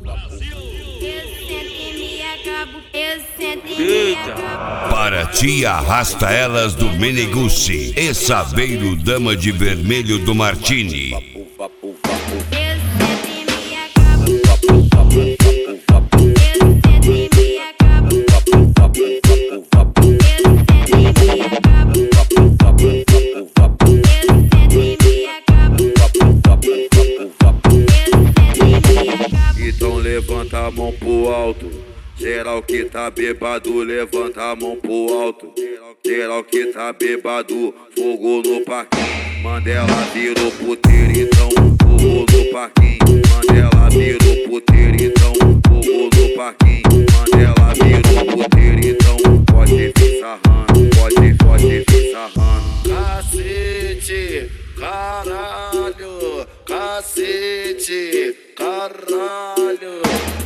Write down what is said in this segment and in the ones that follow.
Para ti arrasta elas do Meneguzzi e Saveiro Dama de Vermelho do Martini. Então levanta a mão pro alto. Geral que tá bêbado, levanta a mão pro alto. Geral que tá bêbado, fogo no parquinho. Mandela virou puteiro, então fogo no parquinho. Mandela virou puteiro, então fogo no parquinho. Mandela virou puteiro, então pode vir sarrando, pode vir sarrando. Cacete, caralho, cacete, caralho.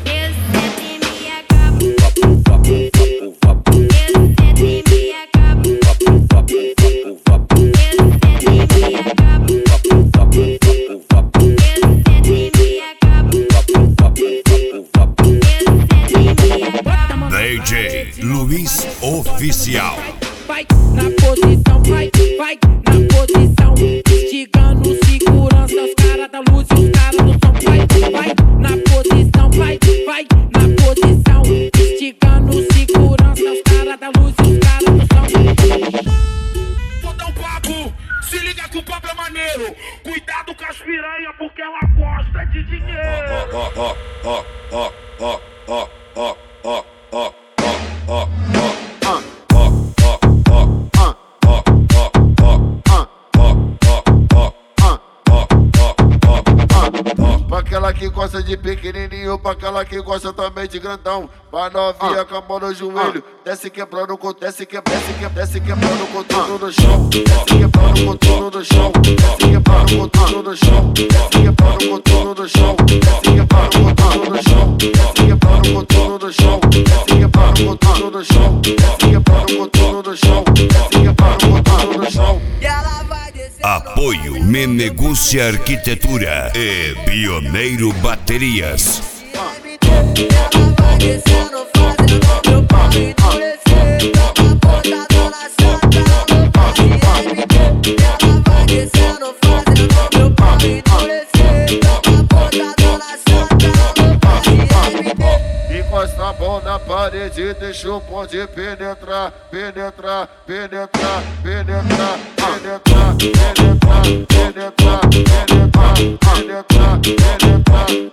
DJ Luiz Oficial. Vai na posição, vai na posição. Instigando segurança, os caras da luz e os caras do som. Vai na posição, vai na posição. Instigando segurança, os caras da luz e os caras do som. Vou dar um papo, se liga que o papo é maneiro. Cuidado com as piranha porque ela gosta de dinheiro. Pra aquela que gosta de pequenininho, pra aquela que gosta também de grandão. Pra novinha com a mão no joelho, desce quebrando com desce quebrando com tudo no chão. Desce quebrando com tudo no chão. Desce quebrando com tudo no chão. Desce quebrando com tudo no chão. Desce quebrando com tudo no chão. Desce quebrando com tudo no chão. Desce quebrando com tudo no chão. Desce quebrando com tudo no chão. Desce quebrando com tudo no chão. Apoio Meneguzzi Arquitetura e Pioneiro Baterias. Ela vai descendo, fazendo meu pau endurecer. Toca botadão na santa, no passe MD. Ela vai descendo, fazendo meu pau endurecer. Toca botadão na santa, no passe MD. Encosta a mão na parede, deixa o bonde penetrar, penetrar, penetrar, penetrar, penetrar, penetrar, penetrar, penetrar, penetrar, penetrar.